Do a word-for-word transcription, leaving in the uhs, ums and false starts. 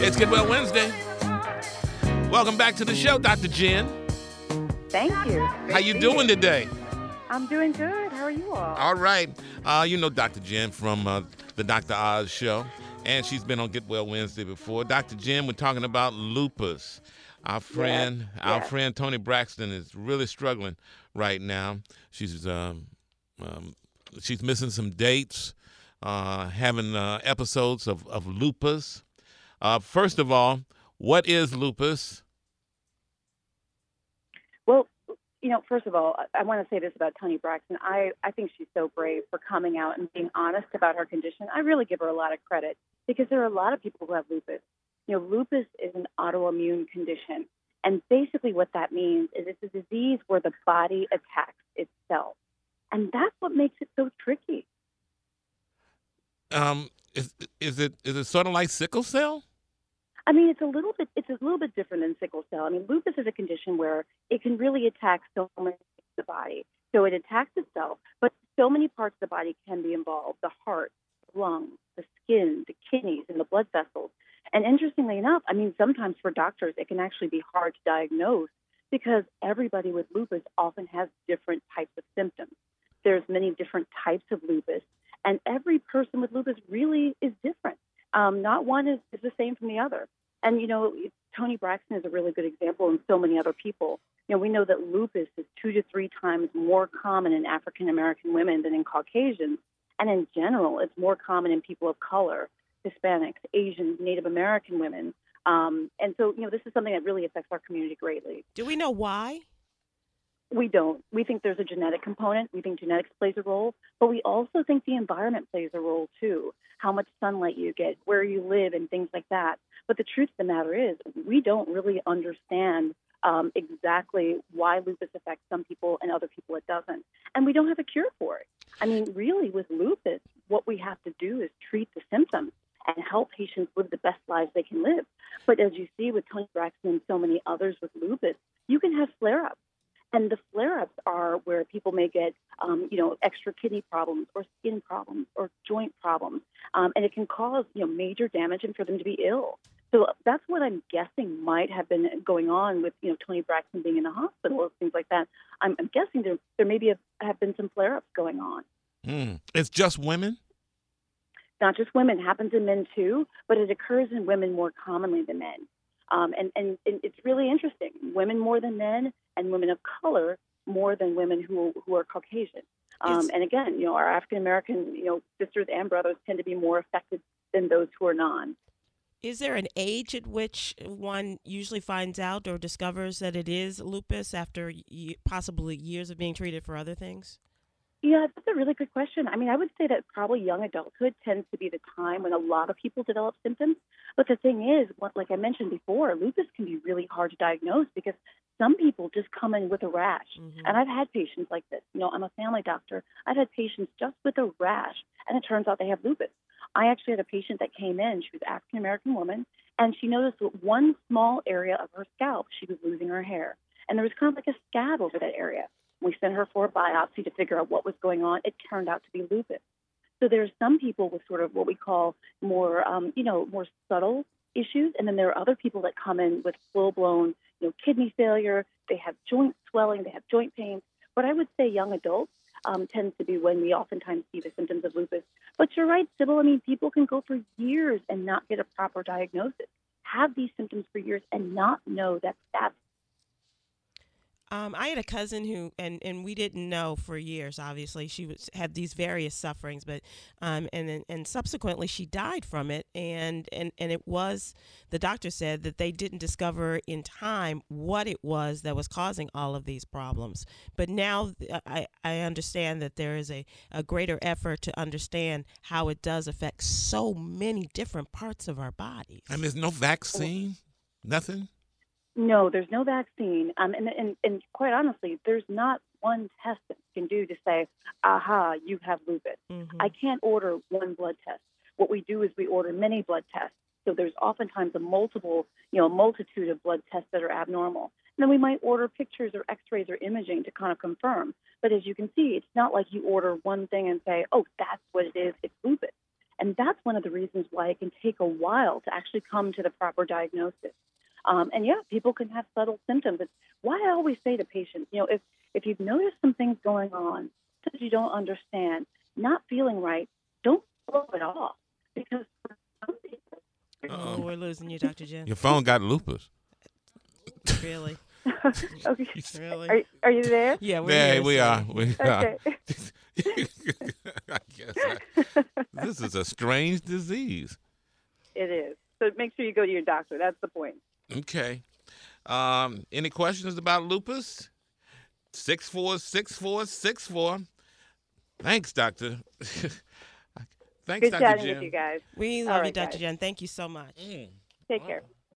It's Get Well Wednesday. Welcome back to the show, Doctor Jen. Thank you. How you doing today? I'm doing good. How are you all? All right. Uh, you know Doctor Jen from uh, the Doctor Oz show, and she's been on Get Well Wednesday before. Doctor Jen, we're talking about lupus. Our friend, yes, our yes. friend Toni Braxton is really struggling right now. She's um, um, she's missing some dates, uh, having uh, episodes of, of lupus. Uh, first of all, what is lupus? Well, you know, first of all, I, I want to say this about Toni Braxton. I, I think she's so brave for coming out and being honest about her condition. I really give her a lot of credit because there are a lot of people who have lupus. You know, lupus is an autoimmune condition. And basically what that means is it's a disease where the body attacks itself. And that's what makes it so tricky. Um, is is it is it sort of like sickle cell? I mean, it's a little bit it's a little bit different than sickle cell. I mean, lupus is a condition where it can really attack so many parts of the body. So it attacks itself, but so many parts of the body can be involved: the heart, the lungs, the skin, the kidneys, and the blood vessels. And interestingly enough, I mean, sometimes for doctors, it can actually be hard to diagnose because everybody with lupus often has different types of symptoms. There's many different types of lupus, and every person with lupus really is different. Um, not one is, is the same from the other. And, you know, Toni Braxton is a really good example, and so many other people. You know, we know that lupus is two to three times more common in African-American women than in Caucasians. And in general, it's more common in people of color, Hispanics, Asians, Native American women. Um, and so, you know, this is something that really affects our community greatly. Do we know why? We don't. We think there's a genetic component. We think genetics plays a role, but we also think the environment plays a role too. How much sunlight you get, where you live, and things like that. But the truth of the matter is, we don't really understand um, exactly why lupus affects some people and other people it doesn't. And we don't have a cure for it. I mean, really, with lupus, what we have to do is treat the symptoms and help patients live the best lives they can live. But as you see with Toni Braxton and so many others with lupus, you can have flare-ups. And the flare-ups are where people may get, um, you know, extra kidney problems or skin problems or joint problems. Um, and it can cause, you know, major damage and for them to be ill. So that's what I'm guessing might have been going on with, you know, Toni Braxton being in the hospital or things like that. I'm, I'm guessing there, there maybe have, have been some flare-ups going on. Mm. It's just women? Not just women. It happens in men too, but it occurs in women more commonly than men. Um, and, and, and it's really interesting. Women more than men, and women of color more than women who who are Caucasian. Um, and again, you know, our African American, you know, sisters and brothers tend to be more affected than those who are non. Is there an age at which one usually finds out or discovers that it is lupus after y- possibly years of being treated for other things? Yeah, that's a really good question. I mean, I would say that probably young adulthood tends to be the time when a lot of people develop symptoms. But the thing is, what, like I mentioned before, lupus can be really hard to diagnose because some people just come in with a rash. Mm-hmm. And I've had patients like this. You know, I'm a family doctor. I've had patients just with a rash, and it turns out they have lupus. I actually had a patient that came in. She was an African-American woman, and she noticed that one small area of her scalp, she was losing her hair. And there was kind of like a scab over that area. We sent her for a biopsy to figure out what was going on. It turned out to be lupus. So there's some people with sort of what we call more, um, you know, more subtle issues, and then there are other people that come in with full-blown, you know, kidney failure. They have joint swelling, they have joint pain. But I would say young adults um, tends to be when we oftentimes see the symptoms of lupus. But you're right, Sybil. I mean, people can go for years and not get a proper diagnosis, have these symptoms for years, and not know that that's Um, I had a cousin who, and, and we didn't know for years, obviously, she was had these various sufferings, but um, and then and subsequently she died from it, and, and, and it was, the doctor said that they didn't discover in time what it was that was causing all of these problems. But now I, I understand that there is a, a greater effort to understand how it does affect so many different parts of our bodies. And there's no vaccine? Nothing? No, there's no vaccine. Um, and, and, and quite honestly, there's not one test that you can do to say, aha, you have lupus. Mm-hmm. I can't order one blood test. What we do is we order many blood tests. So there's oftentimes a multiple, you know, multitude of blood tests that are abnormal. And then we might order pictures or x-rays or imaging to kind of confirm. But as you can see, it's not like you order one thing and say, oh, that's what it is, it's lupus. And that's one of the reasons why it can take a while to actually come to the proper diagnosis. Um, and yeah, people can have subtle symptoms. It's why I always say to patients, you know, if, if you've noticed some things going on that you don't understand, not feeling right, don't blow it off. Because for some people, oh, we're losing you, Doctor Jen. Your phone got lupus. Really? okay. Really? Are, are you there? Yeah, we're Yeah, here, we so- are. We are. Okay. I guess I, this is a strange disease. It is. So make sure you go to your doctor. That's the point. Okay. Um, any questions about lupus? Six four six four six four. Thanks, Doctor. Thanks, Good Doctor chatting Jen. with you guys. We All love you, right, Doctor guys. Jen. Thank you so much. Mm. Take Wow. care.